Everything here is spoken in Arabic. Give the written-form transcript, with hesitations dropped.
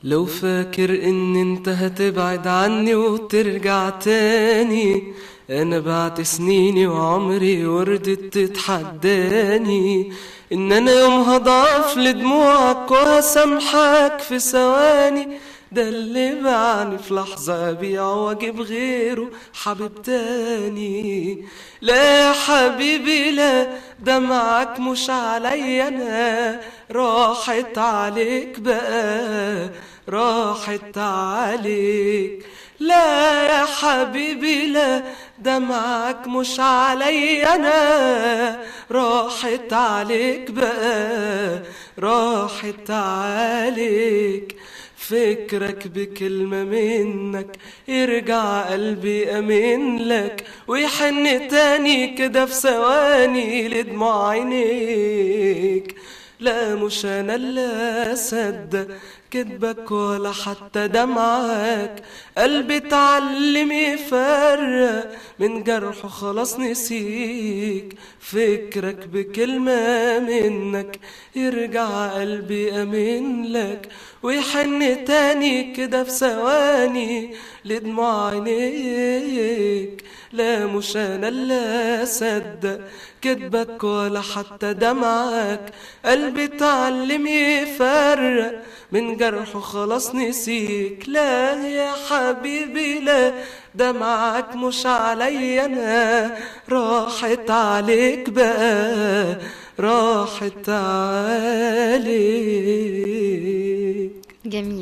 لو فاكر ان انت هتبعد عني وترجع تاني، انا بعت سنيني وعمري وردت تتحداني ان انا يوم هضعف لدموعك وهسامحك في ثواني. ده اللي بعني في لحظة أبيع وأجيب غيره حبيب تاني. لا يا حبيبي لا، دمعك مش عليا أنا، راحت عليك بقى، راحت عليك. لا يا حبيبي لا، دمعك مش عليا أنا، راحت عليك بقى، راحت عليك. فكرك بكلمة منك يرجع قلبي أمين لك ويحن تاني كده في ثواني لدموع عينيك. لا مش أنا اللي أصدق كدبك ولا حتى دمعك، قلبي اتعلم يفرق من جرحه خلاص نسيك. فكرك بكلمة منك يرجع قلبي أمين لك ويحن تاني كده في ثواني لدموع عينيك. لا مش أنا اللي أصدق كدبك ولا حتى دمعك، قلبي اتعلم يفرق من جرحه خلاص نسيك. لا يا حبيبي لا، دمعك مش عليا أنا، راحت عليك بقى، راحت عليك. جميل.